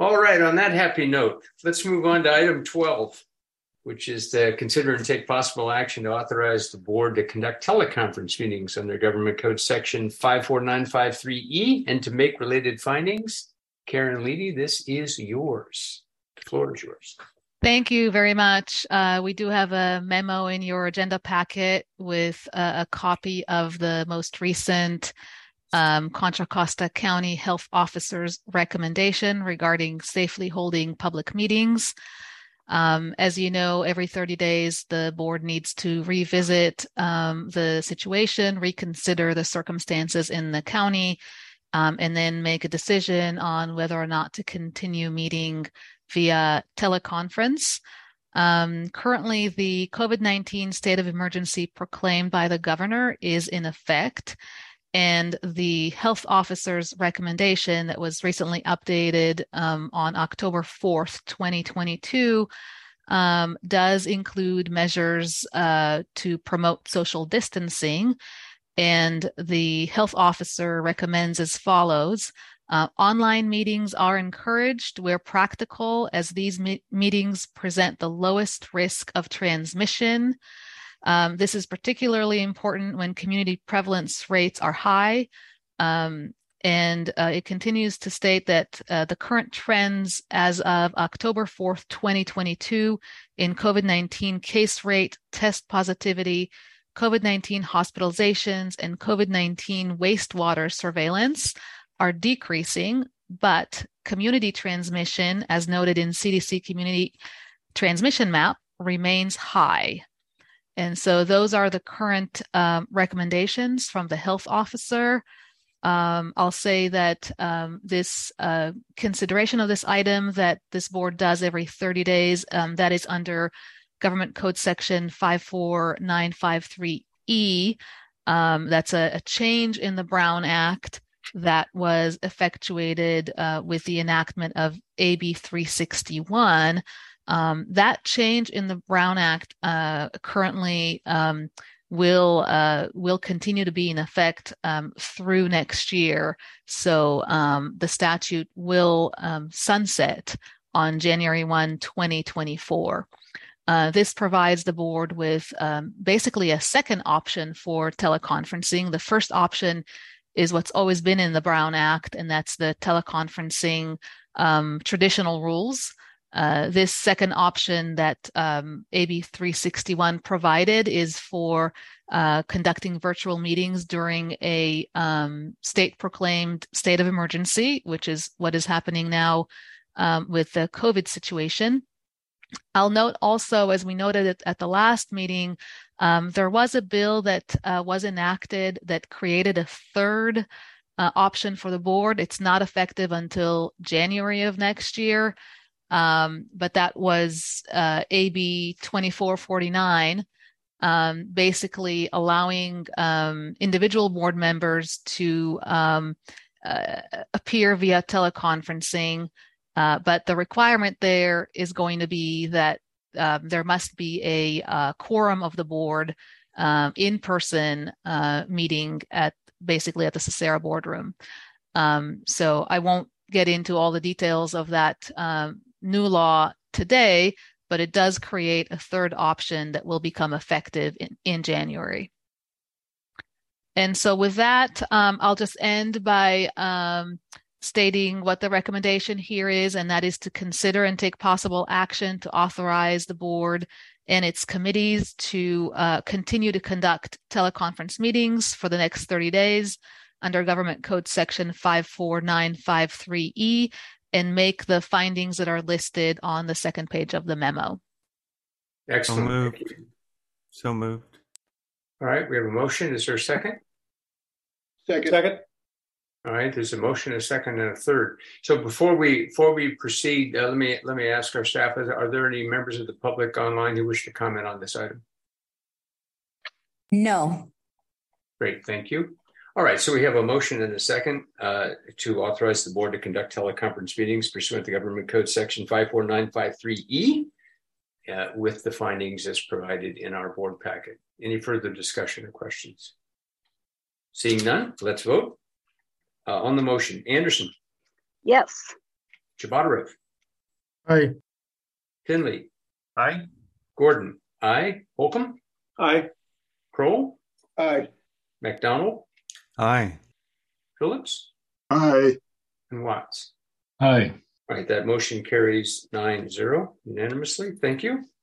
All right, on that happy note, let's move on to item 12, which is to consider and take possible action to authorize the board to conduct teleconference meetings under Government Code Section 54953E and to make related findings. Karen Leedy, this is yours. The floor is yours. Thank you very much. We do have a memo in your agenda packet with a copy of the most recent Contra Costa County Health Officer's recommendation regarding safely holding public meetings. As you know, every 30 days, the board needs to revisit the situation, reconsider the circumstances in the county, and then make a decision on whether or not to continue meeting via teleconference. Currently, the COVID-19 state of emergency proclaimed by the governor is in effect, and the health officer's recommendation that was recently updated on October 4th, 2022, does include measures to promote social distancing. And the health officer recommends as follows. Online meetings are encouraged where practical, as these meetings present the lowest risk of transmission. This is particularly important when community prevalence rates are high. And it continues to state that the current trends as of October 4th, 2022 in COVID-19 case rate, test positivity, COVID-19 hospitalizations, and COVID-19 wastewater surveillance are decreasing, but community transmission, as noted in CDC Community Transmission Map, remains high. And so those are the current recommendations from the health officer. I'll say that this consideration of this item that this board does every 30 days, that is under Government Code Section 54953E. That's a change in the Brown Act that was effectuated with the enactment of AB 361. That change in the Brown Act currently will continue to be in effect through next year. So the statute will sunset on January 1, 2024. This provides the board with basically a second option for teleconferencing. The first option is what's always been in the Brown Act, and that's the teleconferencing traditional rules. This second option that AB 361 provided is for conducting virtual meetings during a state-proclaimed state of emergency, which is what is happening now with the COVID situation. I'll note also, as we noted at the last meeting, there was a bill that was enacted that created a third option for the board. It's not effective until January of next year, but that was AB 2449, basically allowing individual board members to appear via teleconferencing. But the requirement there is going to be that there must be a quorum of the board in person meeting basically at the Cesara boardroom. So I won't get into all the details of that new law today, but it does create a third option that will become effective in January. And so with that, I'll just end by stating what the recommendation here is, and that is to consider and take possible action to authorize the board and its committees to continue to conduct teleconference meetings for the next 30 days under Government Code Section 54953E and make the findings that are listed on the second page of the memo. Excellent. So moved. All right, we have a motion. Is there a second? Second. All right, there's a motion, a second, and a third. So before we proceed, let me ask our staff: are there any members of the public online who wish to comment on this item? No. Great, thank you. All right, so we have a motion and a second to authorize the board to conduct teleconference meetings pursuant to Government Code Section 54953E with the findings as provided in our board packet. Any further discussion or questions? Seeing none, let's vote. On the motion, Anderson. Yes. Chabatarev, Aye. Finley, Aye. Gordon, aye. Holcomb, Aye. Kroll, Aye. McDonald, Aye. Phillips, Aye. and Watts. Aye. All right, that motion carries 9-0 unanimously. Thank you.